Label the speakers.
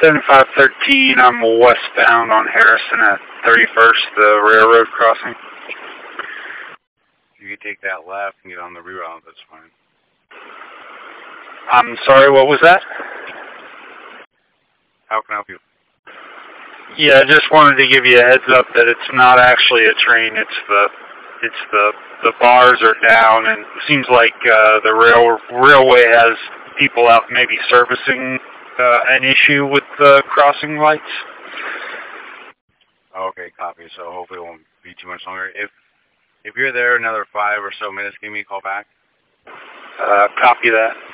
Speaker 1: 7513, I'm westbound on Harrison at 31st, the railroad crossing.
Speaker 2: You can take that left and get on the reroute, that's fine.
Speaker 1: I'm sorry, what was that?
Speaker 2: How can I help you?
Speaker 1: Yeah, I just wanted to give you a heads up that it's not actually a train, it's the bars are down, and it seems like the railway has people out maybe servicing an issue with the crossing lights.
Speaker 2: Okay, copy. So hopefully it won't be too much longer. If you're there another 5 or so minutes, give me a call back.
Speaker 1: Copy that.